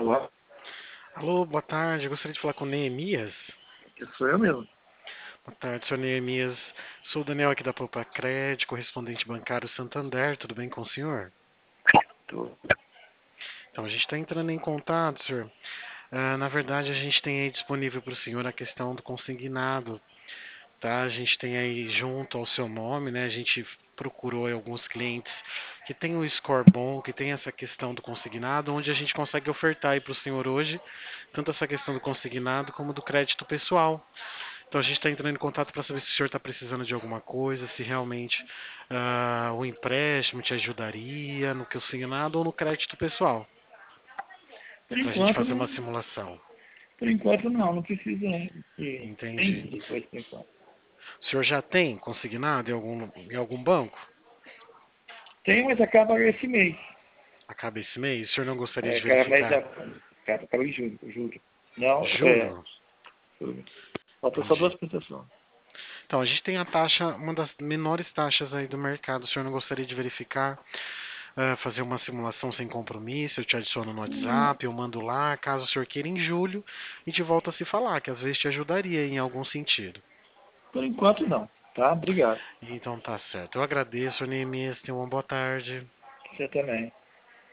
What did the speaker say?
Alô? Alô, boa tarde. Eu gostaria de falar com o Neemias. Isso sou eu mesmo. Boa tarde, senhor Neemias. Sou o Daniel aqui da Poupa Cred, correspondente bancário Santander. Tudo bem com o senhor? Tô. Então, a gente está entrando em contato, senhor. Na verdade, a gente tem aí disponível para o senhor a questão do consignado, tá? A gente tem aí junto ao seu nome, né? A gente procurou aí alguns clientes que têm um score bom, que tem essa questão do consignado, onde a gente consegue ofertar aí para o senhor hoje, tanto essa questão do consignado como do crédito pessoal. Então a gente está entrando em contato para saber se o senhor está precisando de alguma coisa, se realmente o empréstimo te ajudaria no consignado ou no crédito pessoal, Por para a gente enquanto fazer não. uma simulação. Por enquanto não precisa de tem Entendi. de coisa por enquanto. O senhor já tem consignado em algum banco? Tem, mas acaba esse mês. Acaba esse mês? O senhor não gostaria É, de cada mês verificar? acaba em julho, julho. Não, Julho? julho. Faltou só Entendi. duas prestações. Então, a gente tem a taxa, uma das menores taxas aí do mercado. O senhor não gostaria de verificar, fazer uma simulação sem compromisso? Eu te adiciono no Não, WhatsApp, eu mando lá, caso o senhor queira em julho, a gente volta a se falar, que às vezes te ajudaria em algum sentido. por enquanto não. Tá? Obrigado. Então tá certo. Eu agradeço, Neemias. Tenha uma boa tarde. Você também.